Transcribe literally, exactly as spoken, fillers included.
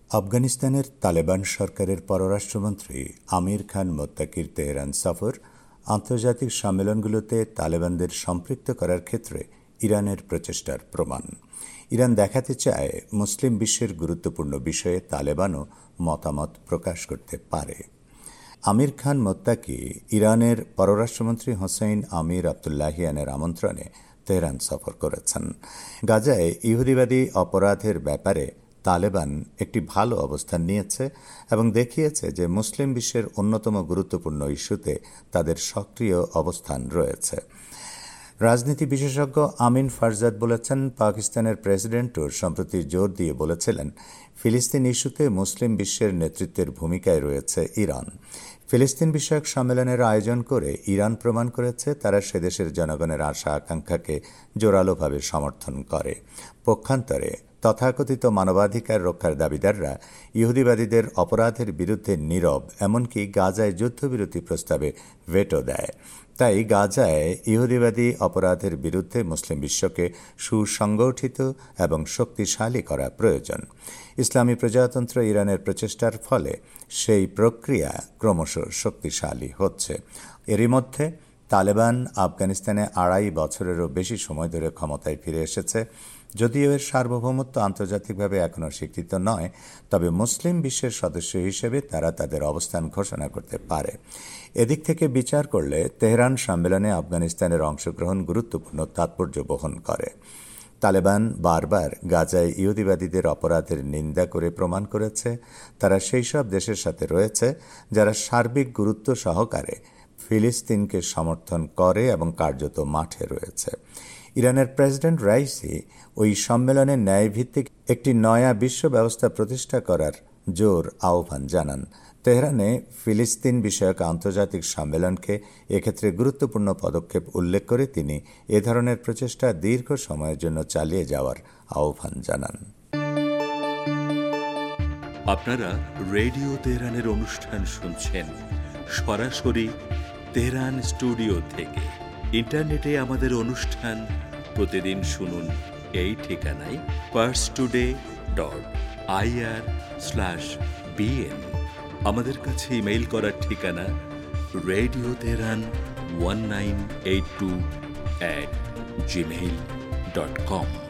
আফগানিস্তানের তালেবান সরকারের পররাষ্ট্রমন্ত্রী আমির খান মোত্তাকির তেহরান সফর আন্তর্জাতিক সম্মেলনগুলোতে তালেবানদের সম্পৃক্ত করার ক্ষেত্রে ইরানের প্রচেষ্টার প্রমাণ। ইরান দেখাতে চায় মুসলিম বিশ্বের গুরুত্বপূর্ণ বিষয়ে তালেবানও মতামত প্রকাশ করতে পারে। আমির খান মোত্তাকি ইরানের পররাষ্ট্রমন্ত্রী হোসেইন আমির আবদুল্লাহিয়ানের আমন্ত্রণে তেহরান সফর করেছেন। গাজায় ইহুদিবাদী অপরাধের ব্যাপারে তালেবান একটি ভালো অবস্থান নিয়েছে এবং দেখিয়েছে যে মুসলিম বিশ্বের অন্যতম গুরুত্বপূর্ণ ইস্যুতে তাদের সক্রিয় অবস্থান রয়েছে। রাজনীতি বিশেষজ্ঞ আমিন ফারজাদ বলেছেন, পাকিস্তানের প্রেসিডেন্টও সম্প্রতি জোর দিয়ে বলেছিলেন ফিলিস্তিন ইস্যুতে মুসলিম বিশ্বের নেতৃত্বের ভূমিকায় রয়েছে ইরান। ফিলিস্তিন বিষয়ক সম্মেলনের আয়োজন করে ইরান প্রমাণ করেছে তারা সেদেশের জনগণের আশা আকাঙ্ক্ষাকে জোরালোভাবে সমর্থন করে। পক্ষান্তরে তথাকথিত মানবাধিকার রক্ষার দাবিদাররা ইহুদিবাদীদের অপরাধের বিরুদ্ধে নীরব, এমনকি গাজায় যুদ্ধবিরতি প্রস্তাবে ভেটো দেয়। তাই গাজায় ইহুদিবাদী অপরাধের বিরুদ্ধে মুসলিম বিশ্বকে সুসংগঠিত এবং শক্তিশালী করা প্রয়োজন। ইসলামী প্রজাতন্ত্র ইরানের প্রচেষ্টার ফলে সেই প্রক্রিয়া ক্রমশ শক্তিশালী হচ্ছে। এরই মধ্যে তালেবান আফগানিস্তানে আড়াই বছরেরও বেশি সময় ধরে ক্ষমতায় ফিরে এসেছে। যদিও এর সার্বভৌমত্ব আন্তর্জাতিকভাবে এখনও স্বীকৃত নয়, তবে মুসলিম বিশ্বের সদস্য হিসেবে তারা তাদের অবস্থান ঘোষণা করতে পারে। এদিক থেকে বিচার করলে তেহরান সম্মেলনে আফগানিস্তানের অংশগ্রহণ গুরুত্বপূর্ণ তাৎপর্য বহন করে। তালেবান বারবার গাজায় ইহুদিবাদীদের অপরাধের নিন্দা করে প্রমাণ করেছে তারা সেই সব দেশের সাথে রয়েছে যারা সার্বিক গুরুত্ব সহকারে ফিলিস্তিনকে সমর্থন করে এবং কার্যত মাঠে রয়েছে। ইরানের প্রেসিডেন্ট রাইসি ওই সম্মেলনে ন্যায়ভিত্তিক একটি নয়া বিশ্ব ব্যবস্থা প্রতিষ্ঠা করার জোর আহ্বান জানান। তেহরানে ফিলিস্তিন বিষয়ক আন্তর্জাতিক সম্মেলনকে এক্ষেত্রে গুরুত্বপূর্ণ পদক্ষেপ উল্লেখ করে তিনি এ ধরনের প্রচেষ্টা দীর্ঘ সময়ের জন্য চালিয়ে যাওয়ার আহ্বান জানান। আপনারা রেডিও তেহরানের অনুষ্ঠান শুনছেন সরাসরি তেহরান স্টুডিও থেকে। ইন্টারনেটে আমাদের অনুষ্ঠান প্রতিদিন শুনুন এই ঠিকানায় Pars today dot IR slash BN. আমাদের কাছে ইমেইল করার ঠিকানা radio Tehran one nine eight two at Gmail dot com.